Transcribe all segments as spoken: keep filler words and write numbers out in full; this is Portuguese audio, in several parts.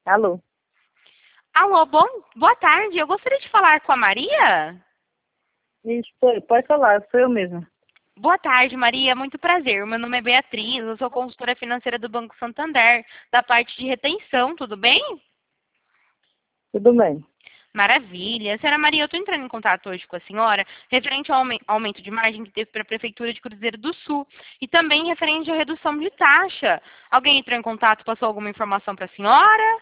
Alô? Alô, bom, boa tarde. Eu gostaria de falar com a Maria. Isso, foi. Pode falar, sou eu mesma. Boa tarde, Maria. Muito prazer. Meu nome é Beatriz. Eu sou consultora financeira do Banco Santander, da parte de retenção. Tudo bem? Tudo bem. Maravilha. Senhora Maria, eu estou entrando em contato hoje com a senhora referente ao aumen- aumento de margem que teve para a Prefeitura de Cruzeiro do Sul e também referente à redução de taxa. Alguém entrou em contato, passou alguma informação para a senhora?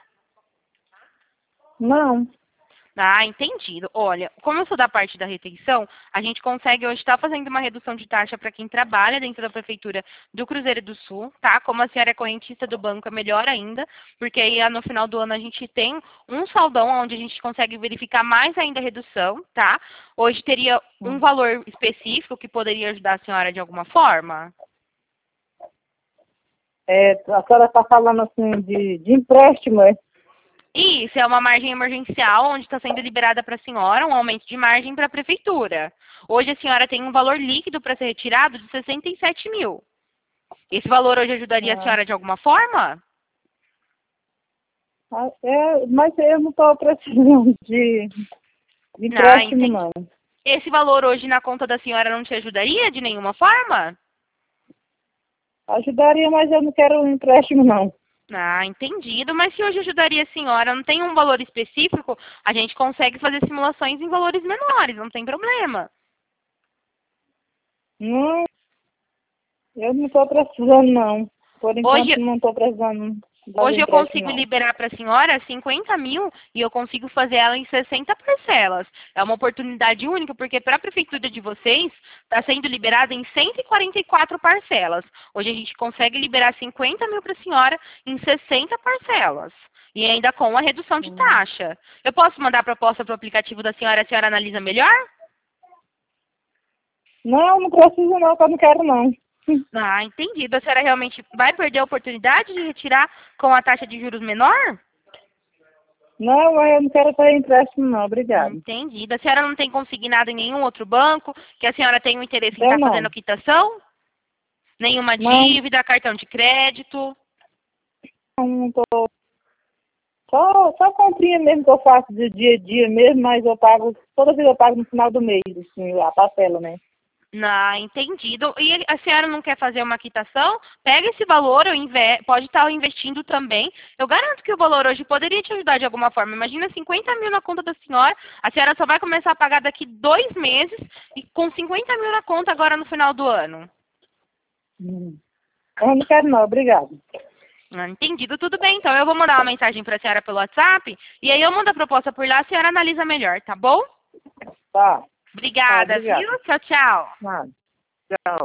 Não. Ah, entendido. Olha, como eu sou da parte da retenção, a gente consegue hoje estar fazendo uma redução de taxa para quem trabalha dentro da Prefeitura do Cruzeiro do Sul, tá? Como a senhora é correntista do banco, é melhor ainda, porque aí ah, no final do ano a gente tem um saldão onde a gente consegue verificar mais ainda a redução, tá? Hoje teria um valor específico que poderia ajudar a senhora de alguma forma? É, a senhora está falando assim de, de empréstimo, é? Isso, é uma margem emergencial onde está sendo liberada para a senhora um aumento de margem para a prefeitura. Hoje a senhora tem um valor líquido para ser retirado de sessenta e sete mil. Esse valor hoje ajudaria a Ah, senhora de alguma forma? ah, é, mas eu não estou precisando de, de Ah, empréstimo, entendi. não. Esse valor hoje na conta da senhora não te ajudaria de nenhuma forma? Ajudaria, mas eu não quero um empréstimo, não. Ah, entendido. Mas se hoje ajudaria a senhora, não tem um valor específico, a gente consegue fazer simulações em valores menores, não tem problema. Não, eu não estou precisando, não. Por enquanto, Hoje, não estou precisando dar Hoje eu empréstimo, consigo não. liberar para a senhora cinquenta mil e eu consigo fazer ela em sessenta parcelas. É uma oportunidade única, porque para a prefeitura de vocês está sendo liberada em cento e quarenta e quatro parcelas. Hoje a gente consegue liberar cinquenta mil para a senhora em sessenta parcelas. E ainda com a redução de Hum. taxa. Eu posso mandar a proposta para o aplicativo da senhora, a senhora analisa melhor? Não, não preciso, não, que eu não quero, não. Ah, entendido. A senhora realmente vai perder a oportunidade de retirar com a taxa de juros menor? Não, mas eu não quero fazer empréstimo, não. Obrigado. Entendi. A senhora não tem consignado em nenhum outro banco que a senhora tem um interesse em Eu estar fazendo não. quitação? Nenhuma Não, dívida, cartão de crédito? não tô. Só, só comprinha mesmo que eu faço de dia a dia mesmo, mas eu pago, toda vez eu pago no final do mês, assim, a parcela, né? Não, entendido. E a senhora não quer fazer uma quitação? Pega esse valor, eu inve- pode estar investindo também. Eu garanto que o valor hoje poderia te ajudar de alguma forma. Imagina cinquenta mil na conta da senhora, a senhora só vai começar a pagar daqui dois meses e com cinquenta mil na conta agora no final do ano. Hum. Eu não quero não, obrigado. Ah, entendido, tudo bem. Então eu vou mandar uma mensagem para a senhora pelo WhatsApp e aí eu mando a proposta por lá, a senhora analisa melhor, tá bom? Tá, tá, Obrigada, obrigado. viu? Tchau, tchau. Nada. Tchau.